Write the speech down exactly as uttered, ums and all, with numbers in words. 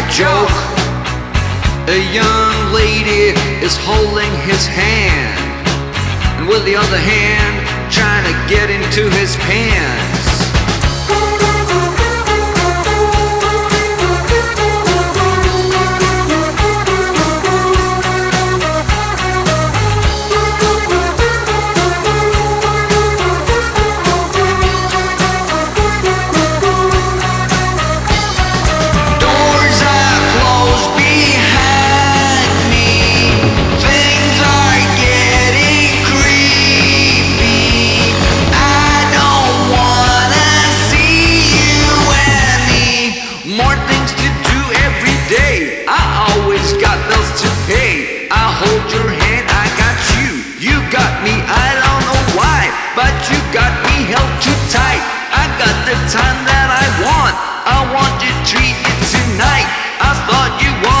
joke. A young lady is holding his hand, and with the other hand trying to get into his pants. More things to do every day. I always got bills to pay. I hold your hand, I got you. You got me, I don't know why, but you got me held too tight. I got the time that I want. I want to treat you tonight. I thought you wanted